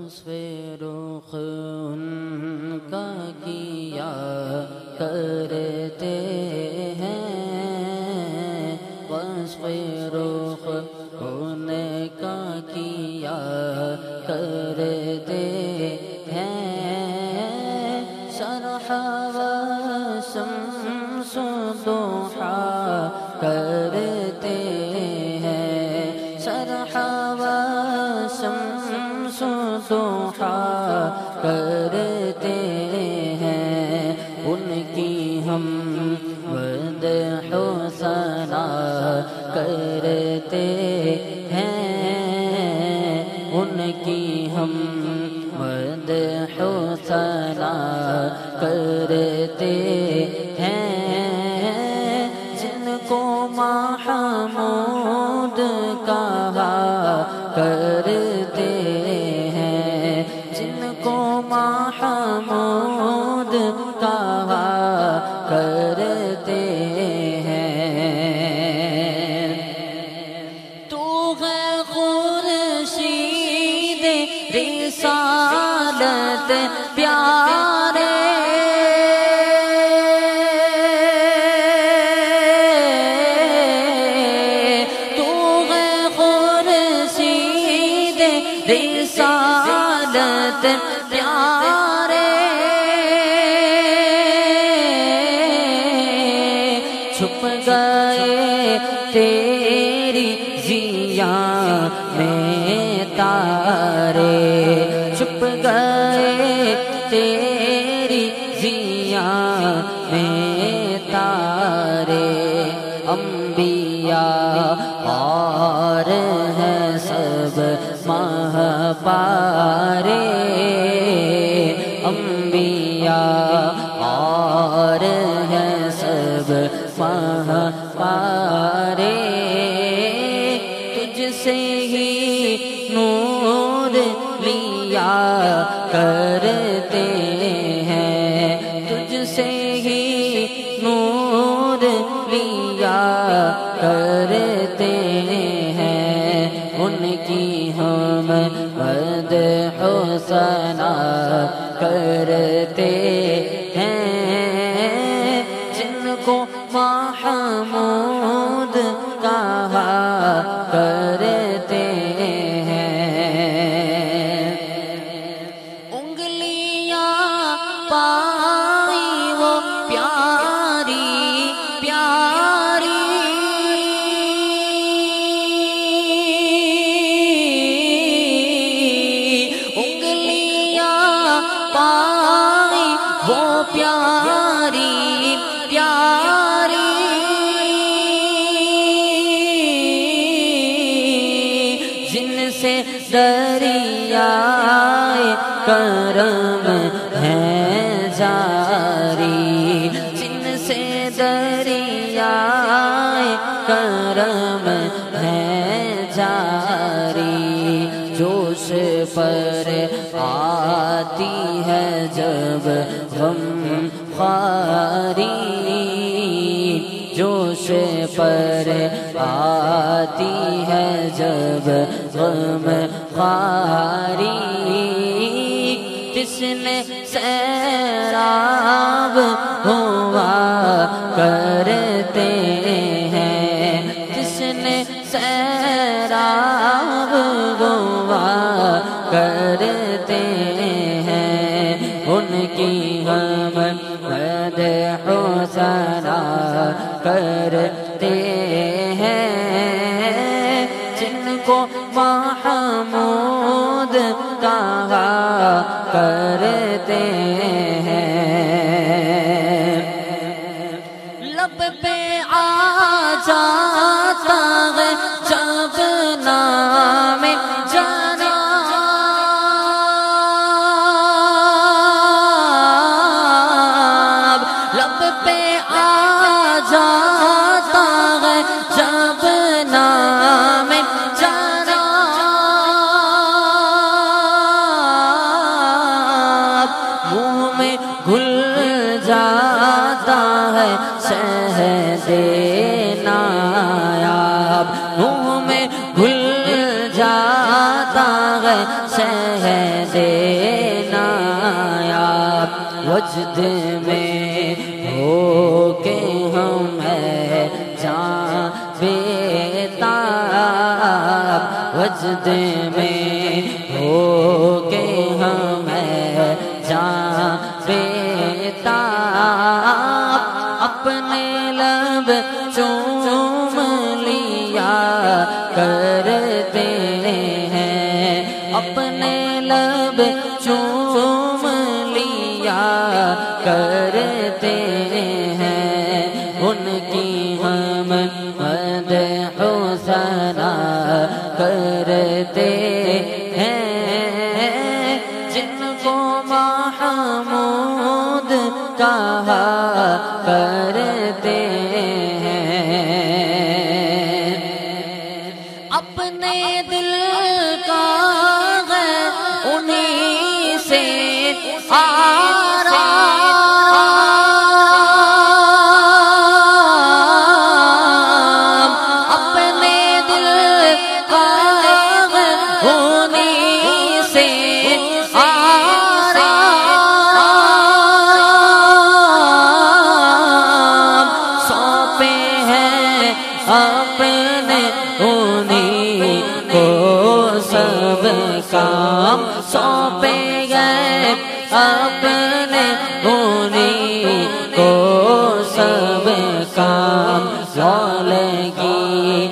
وصف رخ ان کا کیا کرتے ہیں، وصف رخ ان کا کیا کرتے ہیں، شرح و شمس ضحیٰ کرتے ہیں، شرح و شمس ضحیٰ کرتے ہیں، ان کی ہم مدح و ثنا کرتے ہیں، ان کی ہم مدح و ثنا کرتے ہیں، جن کو محمود کہا کرتے ہیں، جن کو محمود کہا کرتے ہیں، تو ہے خورشید رسالت پیارے، تو ہے خورشید رسالت پیارے، چھپ گئے تیری ضیا میں تارے، چھپ گئے تیری ضیا میں تارے، انبیاء اور ہیں سب مہپارے، انبیاء اور ہیں سب مہپارے، تجھ سے ہی نور لیا کرتے ہیں، تجھ سے ہی نور لیا کرتے ہیں، ان کی ہم مدح و ثنا کرتے ہیں، جن کو محمود کہا کرتے ہیں، انگلیاں پائی وہ پیاری پیاری، انگلیاں پائی وہ پیاری پیاری، جن سے دریائے کرم ہے جاری، جن سے دریائے کرم ہے جاری، جوش پر آتی ہے جب غم خواری، جوش پر آتی ہے جب غم خواری، کس نے سیراب ہوا کرتے ہیں، کس نے سیراب ہوا کرتے ہیں، ان کی ہم مدح و ثنا کرتے ہیں، جن کو محمود کہا کرتے ہیں، لب پہ آ جاتا ہے جب نام جناب، لب پہ آ جاتا ہے جب نام جناب، سے نایاب وجد میں ہو کے ہمیں جان بےتاب وجد میں ہو کے ہمیں جان بےتاب اپنے لب چوم لیا کرتے ہیں اپنے لب چوم لیا کرتے ہیں ان کی ہم مدح و ثنا کرتے ہیں جن کو محمود کہا کرتے ہیں اپنے دل کا ہے انہیں سے آرام اپنے دل کا ہے انہیں سے آرام سونپے ہیں اپنے انہیں کو سب کام سونپے گئے اپنے انہیں کو سب کام لولگی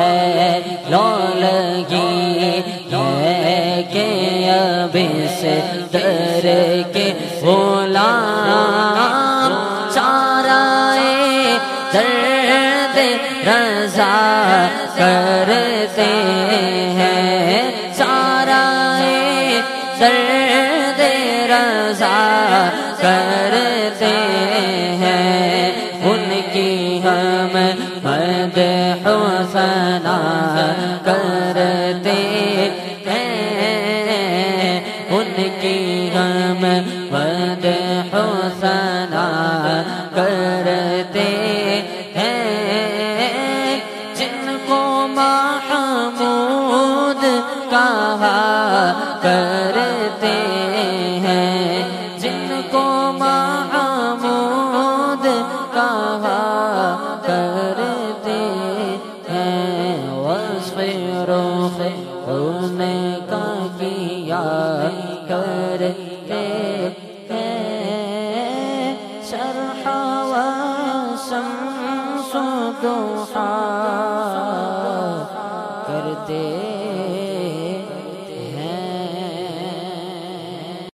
ہے کہ اب اس در کے غلام چارائے درد رضا کرتے ہیں چارائے درد رضا کرتے ہیں ان کی ہم مدح و ثنا کرتے ہیں ان کی ہم مدح و ثنا کرتے ہیں جن کو محمود کہا کرتے ہیں جن کو محمود کہا کرتے ہیں وصف رخ ان کا کیا کرتے